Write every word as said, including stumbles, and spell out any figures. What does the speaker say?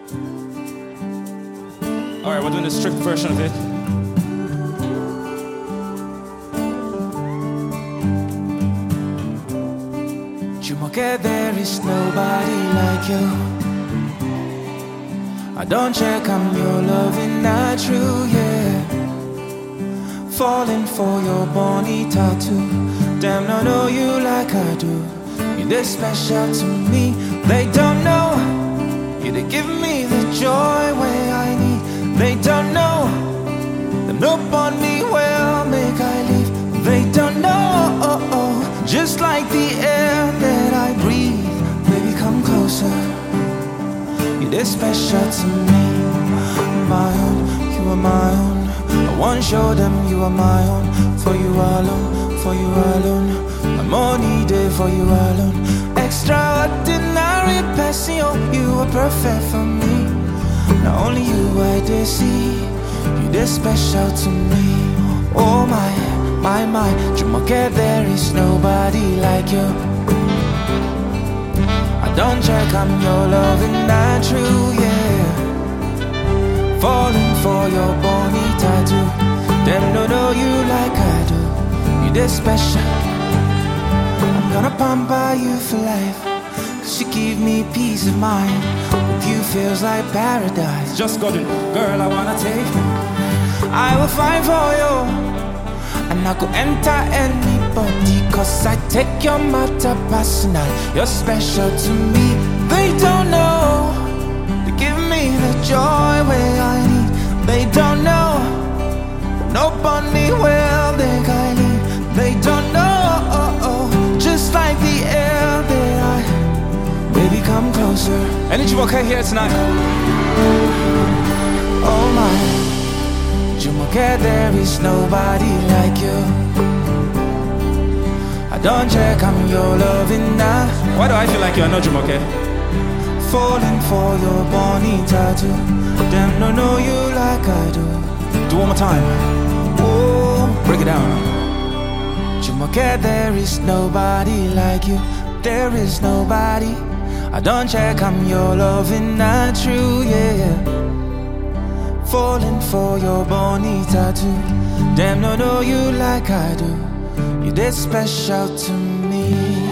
Alright, we're doing the strict version of it. Jumoke, there is nobody like you. I don't check, I'm your loving, not true, yeah. Falling for your Bonnie tattoo. Damn, I know you like I do. You're this special to me. They don't know you to give me the joy where I need. They don't know them look on me well, make I leave. They don't know, oh, oh, just like the air that I breathe. Baby, come closer. You're this special to me. My own, you are my own. I won't show them you are my own. For you alone, for you alone. I'm more needed for you alone. Extraordinary passion, you are perfect for me. Not only you I did see, you this special to me. Oh my, my, my, Jumoke, there is nobody like you. I don't check, I'm your loving, not true, yeah. Falling for your Bonnie tattoo. Them don't know you like I do. You this special. I'm gonna pamper you for life, cause you give me peace of mind. With you feels like paradise. Just got it, girl, I wanna take you. I will fight for you, and I could enter anybody, cause I take your matter personal. You're special to me. They don't know to give me the joy where I need. They don't know no on me well, they can leave. They don't know, oh, oh, just like the air that I. Baby, come closer. Any Jumoke here tonight? Oh my, Jumoke, there is nobody like you. I don't check, I'm your loving now. Why do I feel like you are not Jumoke? Falling for your Bonnie tattoo. Them don't know you like I do. Do one more time. Oh, break it down. Jumoke, there is nobody like you. There is nobody. I don't check, I'm your loving, not true, yeah. Falling for your Bonnie tattoo. Damn, don't know you like I do. You're this special to me.